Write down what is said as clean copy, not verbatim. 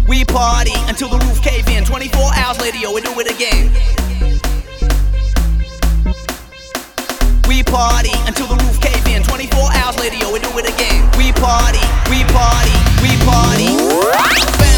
We party until the roof cave in. 24 hours later, yo, we do it again. We party until the roof cave in. 24 hours later, yo, we do it again. We party, we party, we party.